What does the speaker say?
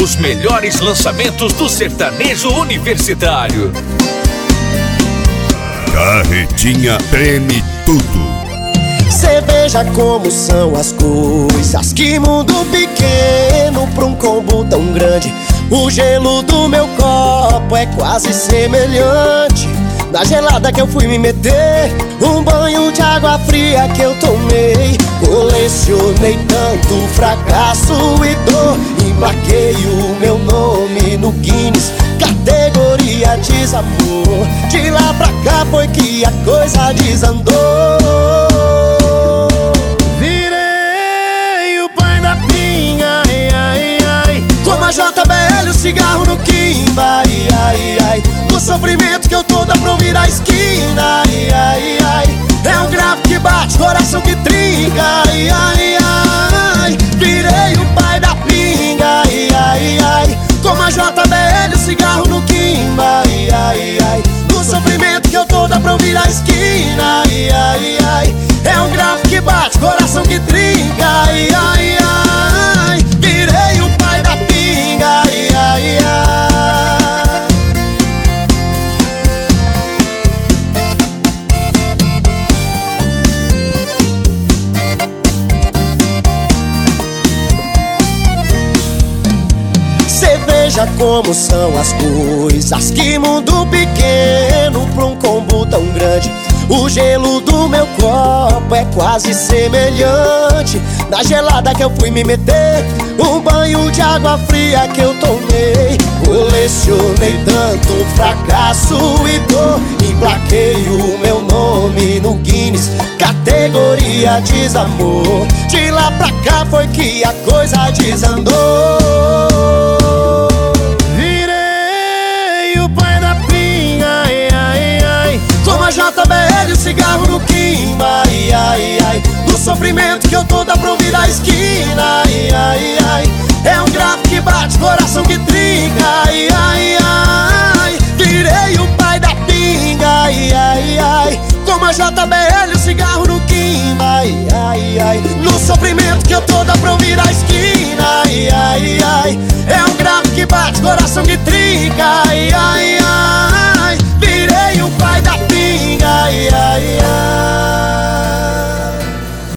Os melhores lançamentos do sertanejo universitário. Carretinha treme tudo. Cê veja como são as coisas, que mundo pequeno pra um combo tão grande. O gelo do meu copo é quase semelhante na gelada que eu fui me meter. Um banho de água fria que eu tomei. Colecionei tanto fracasso e dor, emplaquei o meu nome no Guinness, categoria desamor. De lá pra cá foi que a coisa desandou. Virei o pai da pinga, ai, ai, ai. Como a JBL, o cigarro no quimba, ai, ai, ai. O sofrimento que eu tô dá pra ouvir a esquina, ai, ai, ai. É um grave que bate, coração que trinca, ai, ai, ai. Virei o pai da pinga, ai, ai, ai. Como a JBL, o cigarro no quimba, ai, ai, ai. O sofrimento que eu tô dá pra ouvir a esquina, ai, ai, ai. É um grave que bate, coração que trinca, ai, ai, ai. Virei o pai da pinga, ai, ai, ai. Cê veja como são as coisas, que mundo pequeno pra um combo tão grande. O gelo do meu copo é quase semelhante na gelada que eu fui me meter. Um banho de água fria que eu tomei. Colecionei tanto fracasso e dor, emplaquei o meu nome no Guinness, categoria desamor. De lá pra cá foi que a coisa desandou. Virei o pai da pinga, ai, ai, ai. Como a JBL, o cigarro no quimba, ai, ai, ai. No sofrimento que eu tô dá pra ouvir a esquina, ai, ai, ai. É um grave que bate, coração que trinca, ai, ai, ai. Virei o pai da pinga, ai, ai, ai. Como a JBL, o cigarro no quimba, ai, ai, ai. No sofrimento que eu tô dá pra ouvir